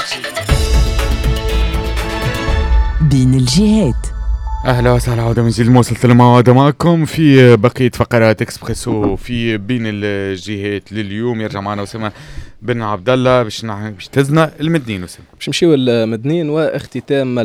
بين الجهات. أهلا وسهلا، عودة من جديد. وصلت الموعد معكم في بقية فقرات إكسبريسو في بين الجهات لليوم. يرجع معنا أسامة بن عبد الله باش تزنا المدنين. أسامة باش نمشيو المدنين واختتام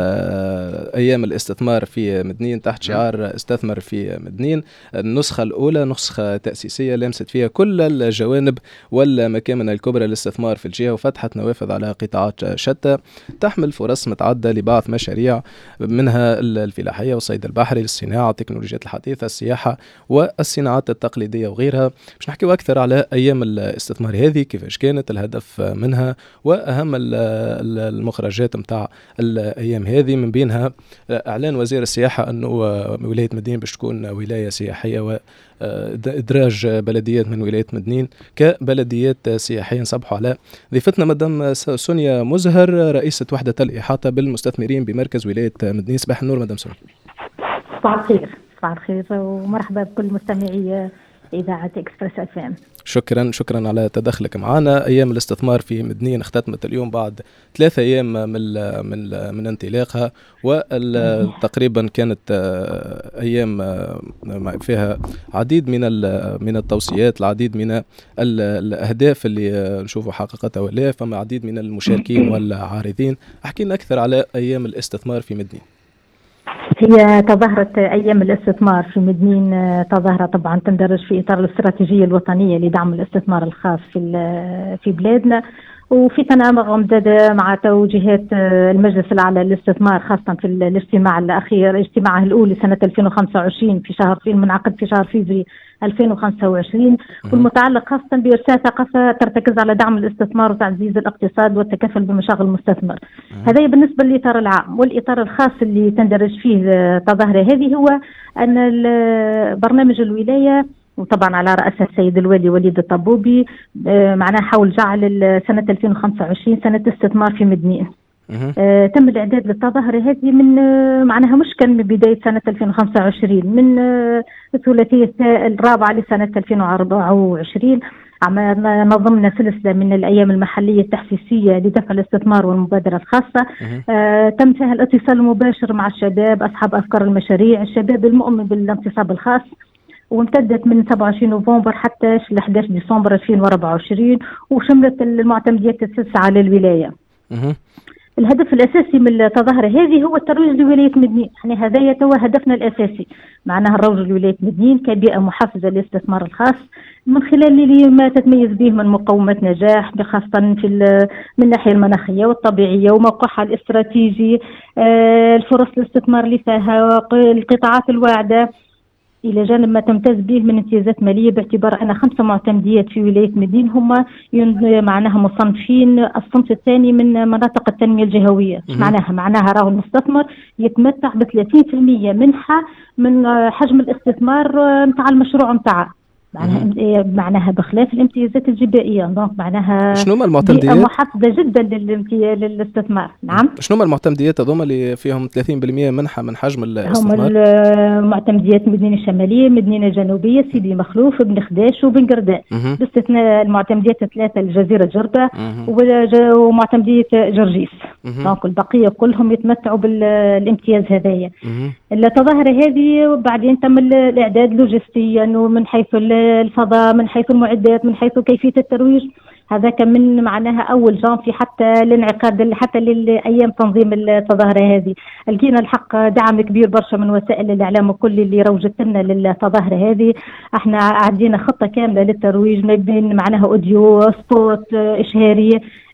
أيام الاستثمار في مدنين تحت شعار استثمر في مدنين. النسخة الأولى نسخة تأسيسية لمست فيها كل الجوانب والمكامن الكبرى للاستثمار في الجهة، وفتحت نوافذ على قطاعات شتى تحمل فرص متعددة لبعض مشاريع، منها الفلاحية والصيد البحري، الصناعة، التكنولوجيات الحديثة، السياحة والصناعات التقليدية وغيرها. باش نحكيو أكثر على أيام الاستثمار هذه، كيفاش كانت، الهدف منها، وأهم المخرجات متاع الأيام هذه، من بينها إعلان وزير السياحة أنه ولاية مدنين باش تكون ولاية سياحية، وإدراج بلديات من ولاية مدنين كبلديات سياحية. نصبحوا على ضيفتنا مدام سونيا مزهر، رئيسة وحدة الإحاطة بالمستثمرين بمركز ولاية مدنين. صباح النور مدام سونيا. صباح الخير. صباح الخير ومرحبا بكل مستمعي إذاعة إكسبريس FM. شكرا على تدخلك معنا. أيام الاستثمار في مدنين اختتمت اليوم بعد 3 أيام من انطلاقها، وتقريبا كانت أيام فيها عديد من التوصيات، العديد من الأهداف اللي نشوفوا حققتها، ولا فما عديد من المشاركين والعارضين. أحكي لنا أكثر على أيام الاستثمار في مدنين. هي تظاهرة أيام الاستثمار في مدنين تظاهرة طبعا تندرج في إطار الاستراتيجية الوطنية لدعم الاستثمار الخاص في بلادنا، وفي تناغم مع توجيهات المجلس الأعلى للاستثمار، خاصة في الاجتماع الأخير، اجتماعه الأولي سنة 2025 في شهر المنعقد في شهر فبراير 2025، والمتعلق خاصة بإرساء ثقافة ترتكز على دعم الاستثمار وتعزيز الاقتصاد والتكفل بمشاغل المستثمر. هذا بالنسبة للإطار العام. والإطار الخاص اللي تندرج فيه التظاهرة هذه هو أن برنامج الولاية، وطبعا على رأس السيد الوالي وليد الطبوبي، معناه حول جعل سنة 2025 سنة استثمار في مدنين. تم الإعداد للتظاهرة هذه من معناها مش كان من بداية سنة 2025، من الثلاثية الرابعة لسنة 2024 نظمنا سلسلة من الأيام المحلية التحسيسية لدفع الاستثمار والمبادرة الخاصة. تم فيها الاتصال المباشر مع الشباب أصحاب أفكار المشاريع، الشباب المؤمن بالانتصاب الخاص، وامتدت من 27 نوفمبر حتى 11 ديسمبر 2024، وشملت المعتمديات التسعة للولاية. الهدف الأساسي من التظاهرة هذه هو الترويج لولاية مدنين. يعني هذا يتوى هدفنا الأساسي، معناها الروج لولاية مدنين كبيئة محفزة للاستثمار الخاص، من خلال ما تتميز به من مقومات نجاح، خاصة من الناحية المناخية والطبيعية وموقعها الاستراتيجي، الفرص الاستثمار اللي فيها، القطاعات الواعدة، إلى جانب ما تمتاز به من امتيازات مالية، باعتبار أن 5 معتمديات في ولاية مدين هم معناها مصنفين الصنف الثاني من مناطق التنمية الجهوية. معناها راه المستثمر يتمتع ب 30% منحة من حجم الاستثمار متاع المشروع متاعه، معناها بخلاف الامتيازات الجبائية. دونك معناها شنو هما المعتمديات محفزة جدا للاستثمار. نعم، شنو هما المعتمديات هذوما اللي فيهم 30% منحة من حجم الاستثمار؟ هم المعتمديات مدينة الشمالية، مدينة الجنوبية، سيدي مخلوف، بن خداش وبن قرداء، باستثناء المعتمديات الثلاثة الجزيرة جربة ومعتمدية جرجيس. دونك البقية كلهم يتمتعوا بالامتياز هذايا. التظاهرة هذه بعدين تم الإعداد لوجستيا، ومن حيث الفضاء، من حيث المعدات، من حيث كيفية الترويج. هذا كان من معناها أول جانفي حتى الانعقاد، حتى لأيام تنظيم التظاهرة هذه. لقينا الحق دعم كبير برشا من وسائل الإعلام وكل اللي روجت لنا للتظاهرة هذه. احنا عدينا خطة كاملة للترويج، ما بين معناها أوديو، سبوت، إشهاري،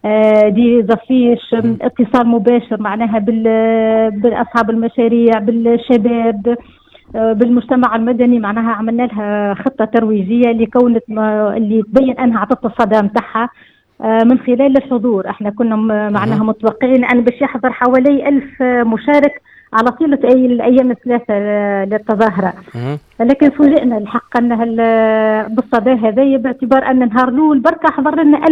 دي زفيش، اتصال مباشر معناها بالأصحاب المشاريع، بالشباب، بالمجتمع المدني. معناها عملنا لها خطة ترويجية اللي تبين أنها عطت الصدى متاعها من خلال الحضور. احنا كنا معناها متوقعين أن باش يحضر حوالي 1000 مشارك على طيلة الأيام الثلاثة للتظاهرة، لكن فوجئنا الحق أنها بالصدى هذا، باعتبار أن نهار الأول بركة حضر لنا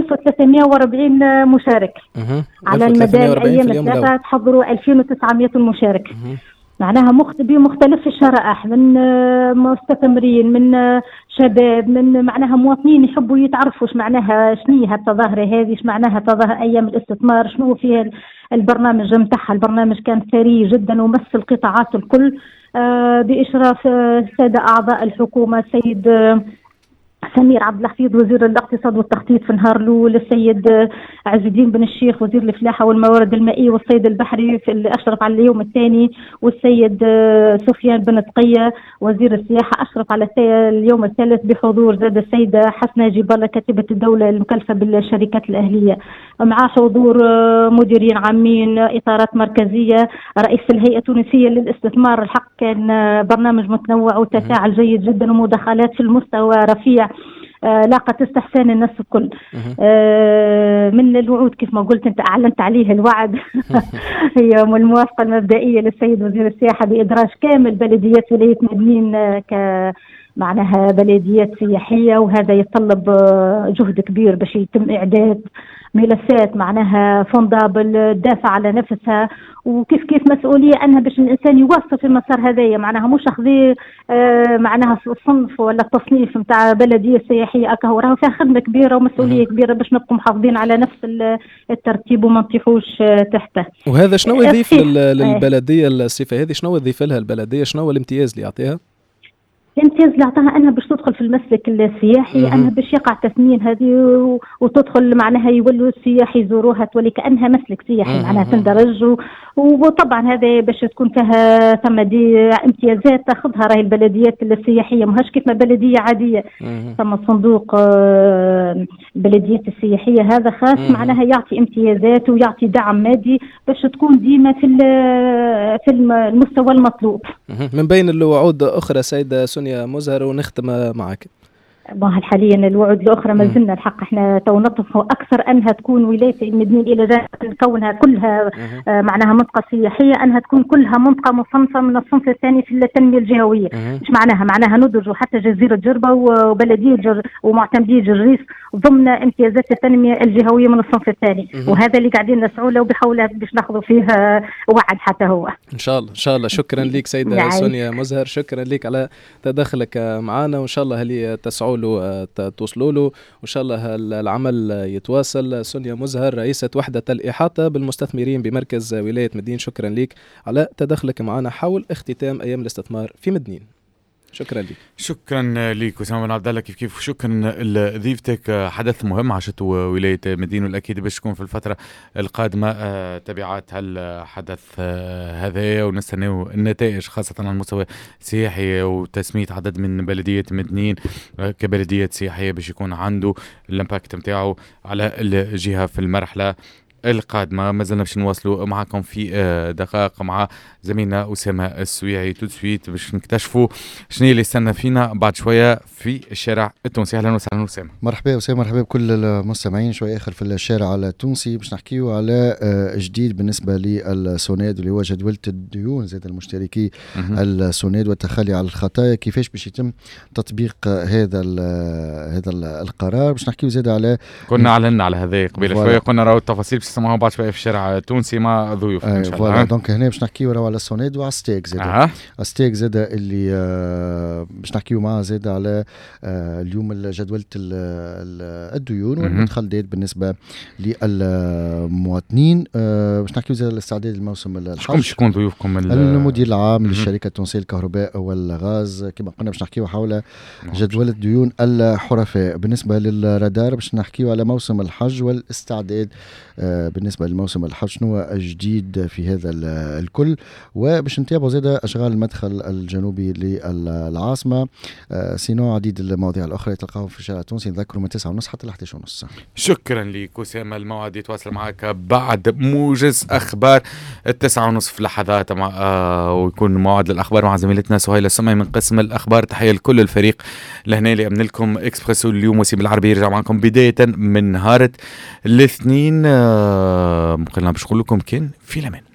1340 مشارك على المدى الأيام الثلاثة، تحضروا 2900 مشارك. معناها بمختلف الشرائح، من مستثمرين، من شباب، من معناها مواطنين يحبوا يتعرفوا ايش معناها، شنو هي التظاهرة هذه، ايش معناها تظاهر أيام الاستثمار، شنو فيها البرنامج متاعها. البرنامج كان ثري جدا ومس القطاعات الكل بإشراف السادة أعضاء الحكومة، السيد سمير عبد الحفيظ وزير الاقتصاد والتخطيط في النهار الاول، السيد عز الدين بن الشيخ وزير الفلاحه والموارد المائيه والصيد البحري في اللي اشرف على اليوم الثاني، والسيد سفيان بن تقيه وزير السياحه اشرف على اليوم الثالث، بحضور زاد السيده حسنه جبالة كاتبه الدوله المكلفه بالشركات الاهليه، مع حضور مديرين عامين، اطارات مركزيه، رئيس الهيئه التونسيه للاستثمار. الحق كان برنامج متنوع وتفاعل جيد جدا ومداخلات في المستوى رفيع لاقت استحسان الناس الكل. من الوعود كيف ما قلت انت اعلنت عليه الوعد هي الموافقه المبدئيه للسيد وزير السياحه بادراج كامل بلديات ولايه مدنين معناها بلديات سياحيه، وهذا يتطلب جهد كبير باش يتم اعداد ملفات معناها فوندابل دافع على نفسها، وكيف مسؤوليه انها باش الانسان يوصل في المسار هذايا، معناها مش اخذيه معناها الصنف ولا التصنيف نتاع بلديه سياحيه اكا، راهو فيها خدمه كبيره ومسؤوليه كبيره باش نبقوا محافظين على نفس الترتيب وما نطيحوش تحته. وهذا شنو يضيف للبلديه الصفه هذه؟ شنو يضيف لها البلديه؟ شنو هو الامتياز اللي يعطيها؟ الامتياز اللي اعطاها انها باش تدخل في المسلك السياحي، انها باش يقع تثمين هذه وتدخل معناها يولوا السياح يزوروها تولي كانها مسلك سياحي معناها تندرج، وطبعا هذا باش تكون فيها ثم دي امتيازات تاخذها راهي البلديات السياحيه، ماهاش كيف ما بلديه عاديه. ثم صندوق البلديات السياحيه هذا خاص معناها يعطي امتيازات ويعطي دعم مادي باش تكون ديما في المستوى المطلوب. من بين الوعود اخرى سيده سونيا مزهر ونختم معك. حاليا الوعود الاخرى ما زلنا الحق احنا تو نطمحوا اكثر انها تكون ولايه مدنين الى جانب كونها كلها معناها منطقه سياحيه، انها تكون كلها منطقه مصنفه من الصنف الثاني في التنميه الجهويه. مش معناها ندرجوا حتى جزيره جربه وبلديه ومعتمديه جريس ضمن امتيازات التنميه الجهويه من الصنف الثاني، وهذا اللي قاعدين نسعوا له بحاول باش ناخذوا فيه وعد حتى هو ان شاء الله. شكرا لك سيده سونيا مزهر، شكرا لك على تدخلك معنا، وان شاء الله اللي تسعوا له توصلوا له، وان شاء الله العمل يتواصل. سونيا مزهر رئيسة وحدة الإحاطة بالمستثمرين بمركز ولاية مدنين، شكرا لك على تدخلك معنا حول اختتام أيام الاستثمار في مدنين. شكرا لك. شكرا لك وسام بن عبد الله. كيف شكرا لضيفتك. حدث مهم عاشته ولايه مدين، والاكيد باش تكون في الفتره القادمه تبعات هالحدث هذا، ونستناو النتائج خاصه على المستوى السياحي وتسميه عدد من بلديات مدنين كبلديات سياحيه باش يكون عنده الامباكت نتاعو على الجهه في المرحله القادمة. ما زلنا باش نواصلوا معكم في دقائق مع زميلنا أسامة السويعي تدسويت باش نكتشفوا شنو اللي استنى فينا بعد شوية في الشارع التونسي. أهلا وسهلا أسامة. مرحبا أسامة، مرحبا بكل المستمعين. شوية آخر في الشارع التونسي باش نحكيو على جديد بالنسبة للسوناد اللي هو جدولة الديون زاد المشتركي السوناد والتخلي على الخطايا، كيفاش باش يتم تطبيق هذا القرار. باش نحكيو زاد على كنا أعلنا على هذا قبل شوية، قلنا راهو التفاصيل تسمعوها بعد شويه في الشارع التونسي مع ضيوف ان شاء الله. دونك هنا باش نحكيو على السوناد وعلى ستيك زاد. ستيك زاد اللي باش نحكيو معاه زاد على اليوم جدولة الديون والمتخلدات بالنسبه للمواطنين. باش نحكيو زاد على الاستعداد لموسم الحج. شكون ضيوفكم؟ المدير العام للشركه التونسيه للكهرباء والغاز. كما قلنا باش نحكيو حول جدولة ديون الحرفاء. بالنسبه للرادار باش نحكيو على موسم الحج والاستعداد بالنسبة للموسم الحج، شنو جديد في هذا الكل. وباش نتابعوا زاد أشغال المدخل الجنوبي للعاصمة. سينو عديد المواضيع الأخرى تلقاهم في الشارع التونسي، نذكروا من 9:30 حتى ل 11:30. شكرا لك أسامة. الموعد يتواصل معك بعد موجز أخبار 9:30 في لحظات ويكون موعد للأخبار مع زميلتنا سهيلة السمعي من قسم الأخبار. تحية لكل الفريق لهنا اللي أمن لكم إكسبريسو اليوم. وسيم العربي يرجع معكم بداية من نهار الاثنين. قلنا باش نقول لكم كان في الأمان.